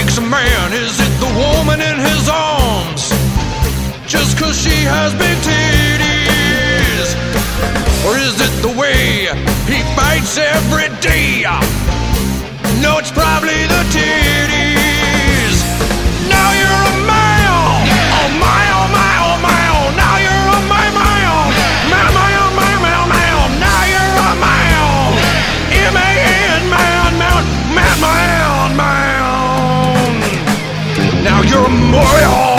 makes a man? Is it the woman in his arms? Just 'cause she has big titties? Or is it the way he fights every day? No, it's probably the titties. Now you're a male. Oh my, oh my, oh my, oh. Now you're a male. Male, male, male, male, male. Now you're a male. M-A-N, man, man, man, man, man. Now you're a male.